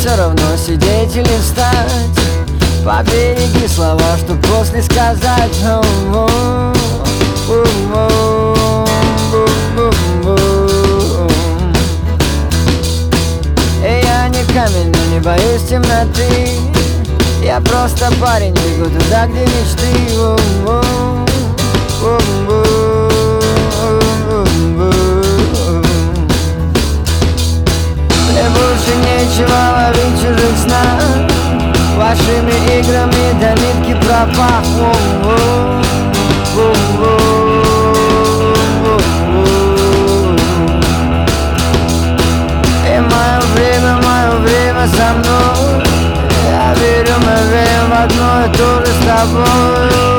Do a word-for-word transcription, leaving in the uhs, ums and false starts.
все равно сидеть или встать. Побереги слова, чтоб после сказать. И я не камень, но не боюсь темноты. Я просто парень, бегу туда, где мечты. Мне больше нечего ловить чужих снах. Вашими играми до нитки пропах. И мое время, мое время со мной. Я верю, мы верим в одно и то же с тобой.